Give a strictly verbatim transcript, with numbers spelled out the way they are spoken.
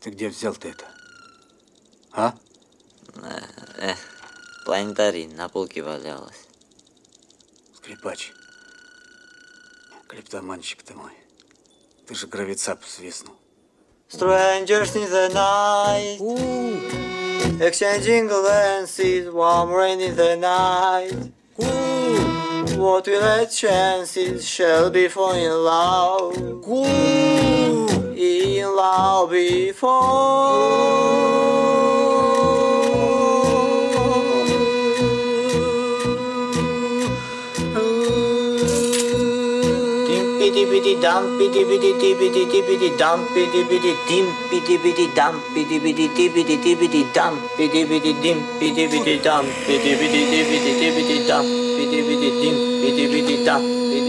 Ты где взял ты это? А? Эх, планетарий на полке валялась. Скрипач. Клептоманщик ты мой. Ты же гравицап свистнул. Strangers in the night, exchanging glances, warm rain in the night. What will our chances shall be for in love? In love before. Dimpity dumpity bitty tippity tippity dumpity bitty dimpity bitty dumpity bitty tippity tippity dumpity bitty dimpity bitty dumpity bitty tippity tippity dumpity bitty dimpity bitty dumpity